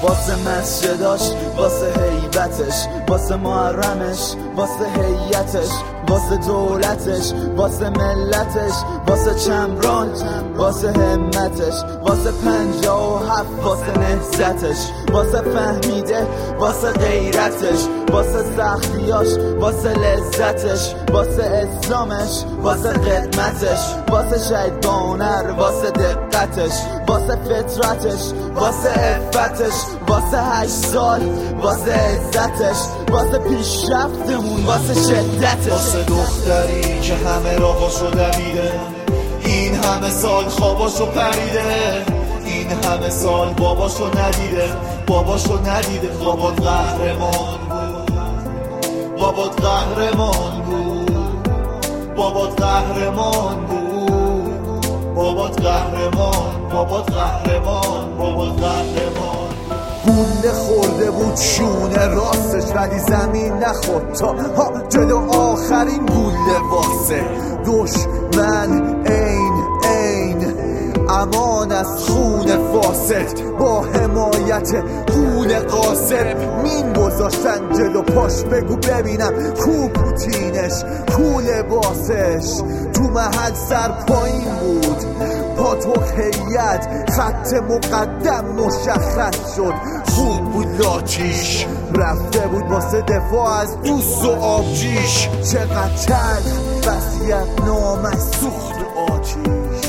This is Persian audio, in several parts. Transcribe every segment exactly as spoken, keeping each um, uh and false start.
واسه مسجداش، واسه هیبتش، واسه محرمش، واسه هیئتش، واسه دولتش، واسه ملتش، واسه چمران، واسه همتش، واسه پنجاه و هفت، واسه نهضتش، واسه فهمیده، واسه غیرتش، واسه سختیاش، واسه لذتش، واسه اسلامش، واسه قدمتش، واسه شهید بانر، واسه دقتش، واسه فطرتش، واسه عفتش، واسه هشت سال، واسه عزتش، واسه پیشرفتمون، واسه شدتش، واسه دختری که همه راهاشو دویده، این همه سال خواباشو پریده، این همه سال باباشو ندیده، باباشو ندیده. بابات قهرمان بود، بابات قهرمان بود، بابات قهرمان بود، بابات قهرمان، بابات قهرمان، بابات قهرمان. گوله خورده بود شونه راستش ولی زمین نخورد تا ها جلو آخرین گوله واسه دشمن. این این امان از خون فاسد با حمایت خون قاسب مین گذاشتن جلو پاش. بگو ببینم کو پوتینش، کو لباسش. تو محل سر پایین بود، پاتوق هیئت، خط مقدم مشخص شد. خوب بود لاچیش، رفته بود واسه دفاع از دوست و آبجیش. چقدر تلخ وصیت نامش سوخت و آتیش.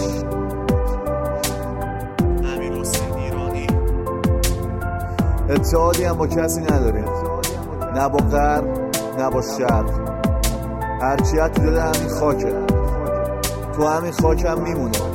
امیر حسین ایرانی. اتحادی هم با کسی نداریم، نه با غرب نه با شرق. هرچیت تو دل همین خاکه، تو همین خاک هم میمونه.